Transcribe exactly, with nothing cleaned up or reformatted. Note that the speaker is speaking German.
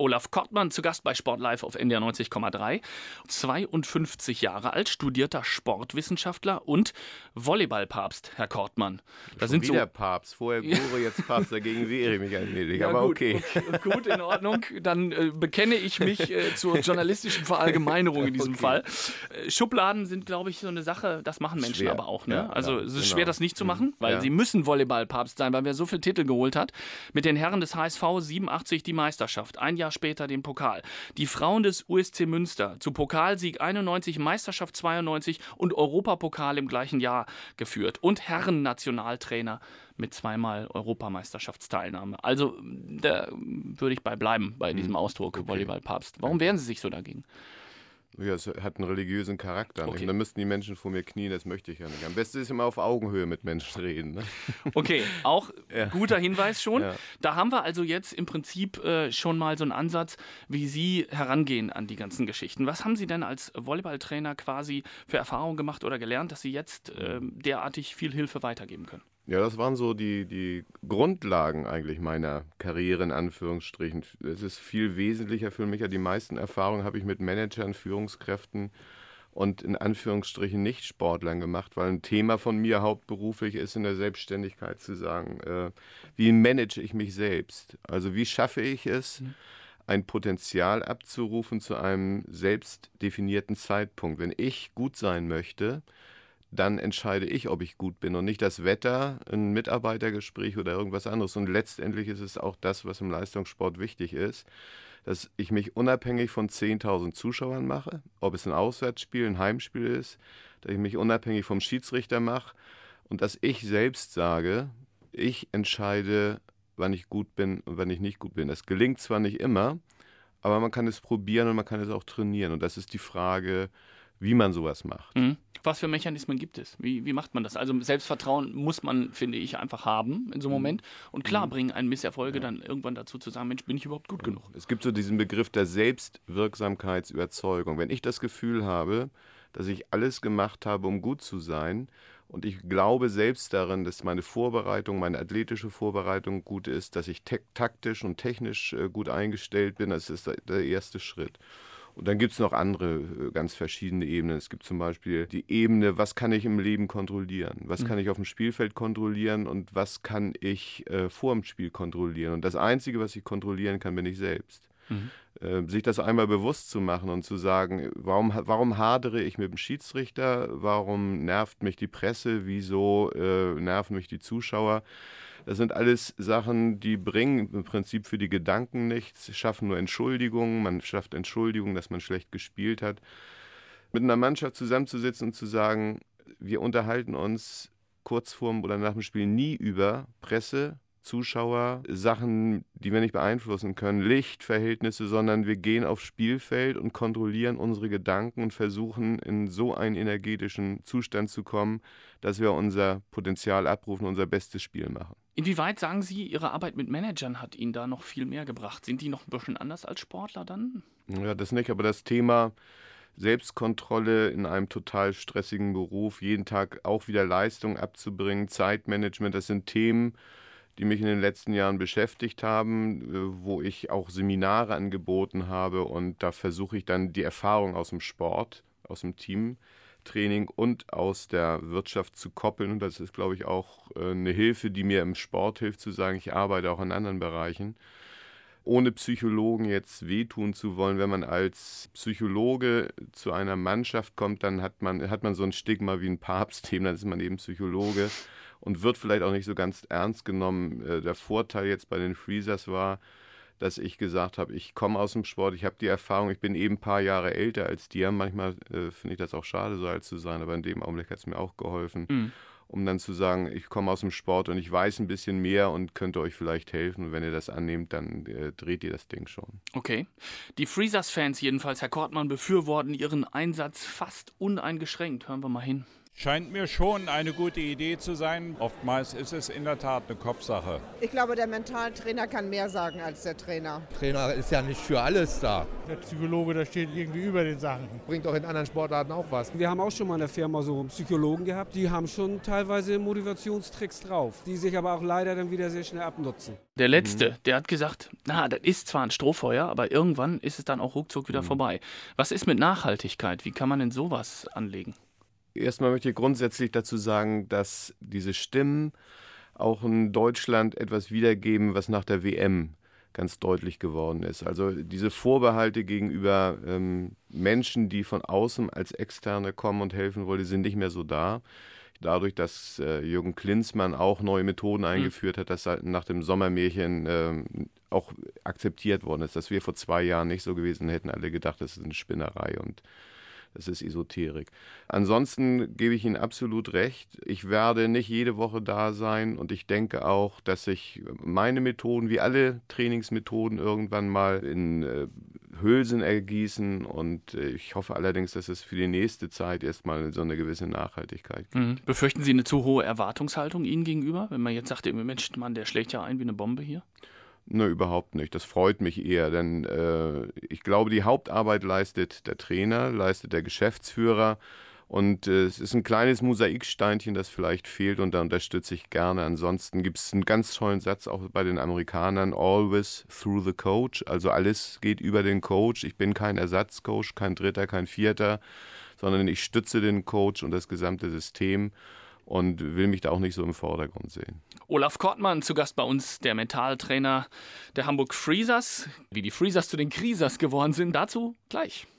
Olaf Kortmann zu Gast bei Sport Live auf N D R neunzig Komma drei. zweiundfünfzig Jahre alt, studierter Sportwissenschaftler und Volleyballpapst, Herr Kortmann. Da sind wieder so Papst. Vorher Guru, jetzt Papst. Dagegen wehre ich mich ein wenig. Ja, aber gut, okay. okay. Gut, in Ordnung. Dann äh, bekenne ich mich äh, zur journalistischen Verallgemeinerung in diesem okay. Fall. Äh, Schubladen sind, glaube ich, so eine Sache, das machen Menschen schwer. aber auch. Ne? Ja, also ja, es ist genau. schwer, das nicht zu machen, weil ja. sie müssen Volleyballpapst sein, weil wer so viele Titel geholt hat. Mit den Herren des H S V siebenundachtzig die Meisterschaft, ein Jahr später den Pokal. Die Frauen des U S C Münster zu Pokalsieg einundneunzig, Meisterschaft zweiundneunzig und Europapokal im gleichen Jahr geführt. Und Herren-Nationaltrainer mit zweimal Europameisterschaftsteilnahme. Also da würde ich bei bleiben, bei diesem Ausdruck okay. Volleyballpapst. Warum wehren Sie sich so dagegen? Ja, es hat einen religiösen Charakter. Okay. Und dann müssten die Menschen vor mir knien, das möchte ich ja nicht. Am besten ist immer auf Augenhöhe mit Menschen reden. Ne? Okay, auch ja. guter Hinweis schon. Ja. Da haben wir also jetzt im Prinzip äh, schon mal so einen Ansatz, wie Sie herangehen an die ganzen Geschichten. Was haben Sie denn als Volleyballtrainer quasi für Erfahrungen gemacht oder gelernt, dass Sie jetzt äh, derartig viel Hilfe weitergeben können? Ja, das waren so die, die Grundlagen eigentlich meiner Karriere in Anführungsstrichen. Es ist viel wesentlicher für mich. Ja, die meisten Erfahrungen habe ich mit Managern, Führungskräften und in Anführungsstrichen Nicht-Sportlern gemacht, weil ein Thema von mir hauptberuflich ist, in der Selbstständigkeit zu sagen, äh, wie manage ich mich selbst? Also wie schaffe ich es, mhm. ein Potenzial abzurufen zu einem selbst definierten Zeitpunkt? Wenn ich gut sein möchte, dann entscheide ich, ob ich gut bin und nicht das Wetter, ein Mitarbeitergespräch oder irgendwas anderes. Und letztendlich ist es auch das, was im Leistungssport wichtig ist, dass ich mich unabhängig von zehntausend Zuschauern mache, ob es ein Auswärtsspiel, ein Heimspiel ist, dass ich mich unabhängig vom Schiedsrichter mache und dass ich selbst sage, ich entscheide, wann ich gut bin und wann ich nicht gut bin. Das gelingt zwar nicht immer, aber man kann es probieren und man kann es auch trainieren. Und das ist die Frage, wie man sowas macht. Mhm. Was für Mechanismen gibt es? Wie, wie macht man das? Also Selbstvertrauen muss man, finde ich, einfach haben in so einem Moment. Und klar bringen einen Misserfolge ja. dann irgendwann dazu zu sagen, Mensch, bin ich überhaupt gut ja. genug? Es gibt so diesen Begriff der Selbstwirksamkeitsüberzeugung. Wenn ich das Gefühl habe, dass ich alles gemacht habe, um gut zu sein und ich glaube selbst darin, dass meine Vorbereitung, meine athletische Vorbereitung gut ist, dass ich te- taktisch und technisch äh, gut eingestellt bin, das ist der, der erste Schritt. Und dann gibt es noch andere ganz verschiedene Ebenen. Es gibt zum Beispiel die Ebene, was kann ich im Leben kontrollieren? Was mhm. kann ich auf dem Spielfeld kontrollieren und was kann ich äh, vor dem Spiel kontrollieren? Und das Einzige, was ich kontrollieren kann, bin ich selbst. Mhm. Äh, sich das einmal bewusst zu machen und zu sagen, warum, warum hadere ich mit dem Schiedsrichter? Warum nervt mich die Presse? Wieso äh, nerven mich die Zuschauer? Das sind alles Sachen, die bringen im Prinzip für die Gedanken nichts, schaffen nur Entschuldigungen. Man schafft Entschuldigungen, dass man schlecht gespielt hat. Mit einer Mannschaft zusammenzusitzen und zu sagen, wir unterhalten uns kurz vorm oder nach dem Spiel nie über Presse, Zuschauer, Sachen, die wir nicht beeinflussen können, Lichtverhältnisse, sondern wir gehen aufs Spielfeld und kontrollieren unsere Gedanken und versuchen, in so einen energetischen Zustand zu kommen, dass wir unser Potenzial abrufen, unser bestes Spiel machen. Inwieweit, sagen Sie, Ihre Arbeit mit Managern hat Ihnen da noch viel mehr gebracht? Sind die noch ein bisschen anders als Sportler dann? Ja, das nicht, aber das Thema Selbstkontrolle in einem total stressigen Beruf, jeden Tag auch wieder Leistung abzubringen, Zeitmanagement, das sind Themen, die mich in den letzten Jahren beschäftigt haben, wo ich auch Seminare angeboten habe und da versuche ich dann die Erfahrung aus dem Sport, aus dem Teamtraining und aus der Wirtschaft zu koppeln und das ist, glaube ich, auch eine Hilfe, die mir im Sport hilft, zu sagen, ich arbeite auch in anderen Bereichen. Ohne Psychologen jetzt wehtun zu wollen, wenn man als Psychologe zu einer Mannschaft kommt, dann hat man, hat man so ein Stigma wie ein Papstthema, dann ist man eben Psychologe und wird vielleicht auch nicht so ganz ernst genommen. Der Vorteil jetzt bei den Freezers war, dass ich gesagt habe, ich komme aus dem Sport, ich habe die Erfahrung, ich bin eben ein paar Jahre älter als die. Manchmal äh, finde ich das auch schade, so alt zu sein, aber in dem Augenblick hat es mir auch geholfen, mhm. um dann zu sagen, ich komme aus dem Sport und ich weiß ein bisschen mehr und könnte euch vielleicht helfen. Und wenn ihr das annehmt, dann äh, dreht ihr das Ding schon. Okay. Die Freezers-Fans jedenfalls, Herr Kortmann, befürworten Ihren Einsatz fast uneingeschränkt. Hören wir mal hin. Scheint mir schon eine gute Idee zu sein. Oftmals ist es in der Tat eine Kopfsache. Ich glaube, der Mentaltrainer kann mehr sagen als der Trainer. Trainer ist ja nicht für alles da. Der Psychologe, der steht irgendwie über den Sachen. Bringt doch in anderen Sportarten auch was. Wir haben auch schon mal in der Firma so einen Psychologen gehabt. Die haben schon teilweise Motivationstricks drauf, die sich aber auch leider dann wieder sehr schnell abnutzen. Der Letzte, der hat gesagt, na, das ist zwar ein Strohfeuer, aber irgendwann ist es dann auch ruckzuck wieder mhm. vorbei. Was ist mit Nachhaltigkeit? Wie kann man denn sowas anlegen? Erstmal möchte ich grundsätzlich dazu sagen, dass diese Stimmen auch in Deutschland etwas wiedergeben, was nach der W M ganz deutlich geworden ist. Also diese Vorbehalte gegenüber ähm, Menschen, die von außen als Externe kommen und helfen wollen, die sind nicht mehr so da. Dadurch, dass äh, Jürgen Klinsmann auch neue Methoden eingeführt hat, dass nach dem Sommermärchen äh, auch akzeptiert worden ist. Das wäre vor zwei Jahren nicht so gewesen, hätten alle gedacht, das ist eine Spinnerei und das ist Esoterik. Ansonsten gebe ich Ihnen absolut recht. Ich werde nicht jede Woche da sein und ich denke auch, dass ich meine Methoden, wie alle Trainingsmethoden, irgendwann mal in äh, Hülsen ergießen und äh, ich hoffe allerdings, dass es für die nächste Zeit erstmal so eine gewisse Nachhaltigkeit gibt. Mhm. Befürchten Sie eine zu hohe Erwartungshaltung Ihnen gegenüber, wenn man jetzt sagt, Mensch, Mann, der schlägt ja ein wie eine Bombe hier? Ne, überhaupt nicht. Das freut mich eher, denn äh, ich glaube, die Hauptarbeit leistet der Trainer, leistet der Geschäftsführer und äh, es ist ein kleines Mosaiksteinchen, das vielleicht fehlt und da unterstütze ich gerne. Ansonsten gibt es einen ganz tollen Satz auch bei den Amerikanern, always through the coach, also alles geht über den Coach. Ich bin kein Ersatzcoach, kein Dritter, kein Vierter, sondern ich stütze den Coach und das gesamte System und will mich da auch nicht so im Vordergrund sehen. Olaf Kortmann zu Gast bei uns, der Mentaltrainer der Hamburg Freezers. Wie die Freezers zu den Kriesers geworden sind, dazu gleich.